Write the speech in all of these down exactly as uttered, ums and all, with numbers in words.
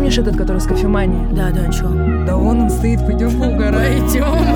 Помнишь этот, который с кофеманией? Да-да, чё? Да вон он стоит, пойдем поугараем. Пойдем.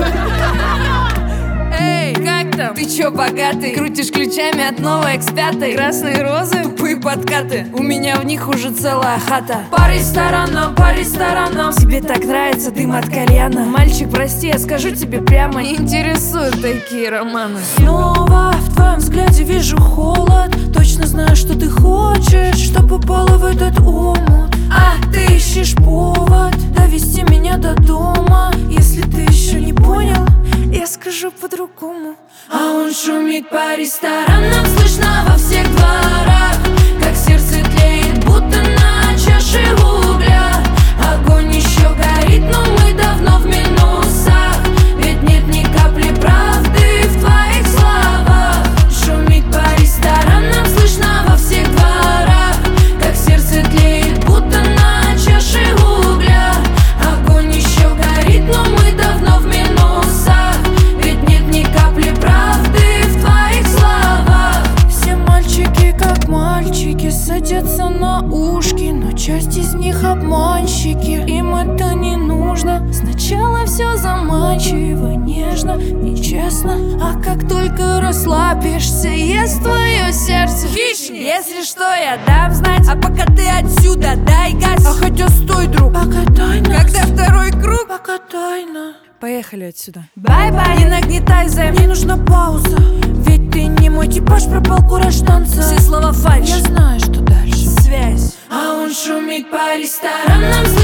Эй, как там? Ты чё, богатый? Крутишь ключами от новой экс пять. Красные розы, тупые подкаты. У меня в них уже целая хата. По ресторанам, по ресторанам. Тебе так нравится дым от кальяна. Мальчик, прости, я скажу тебе прямо, не интересуют такие романы. Снова в твоем взгляде вижу холод. Точно знаю, что ты хочешь, что попала в этот омут. А ты ищешь повод довести меня до дома. Если ты еще не понял, я скажу по-другому. А он шумит по ресторанам, слышно во всех дворах, как сердце тлеет, будто на чаше угля. Огонь еще горит, но мы давно в минусах, ведь нет ни капли правды в твоих словах. Шумит по ресторанам, слышно во всех дворах, как сердце тлеет, будто на чаше угля. Огонь еще горит, но мы давно в минусах, ведь нет ни капли правды в твоих словах. Все мальчики как мальчики садятся на ушки, но часть из них обманщики, им это не нужно. Сначала все заманчиво, нежно, нечестно, а как только расслабишься, ест твое сердце хищник. Если что, я дам знать, а пока ты отсюда дай газ. А хотя стой, друг, пока тайна. Когда второй круг, Пока тайна. поехали отсюда. Бай-бай, не нагнетай займ. Мне нужна пауза, ведь ты не мой типаж, пропал кураж танца. Все слова фальшь, Я знаю, что дальше. связь. А он шумит по ресторанам,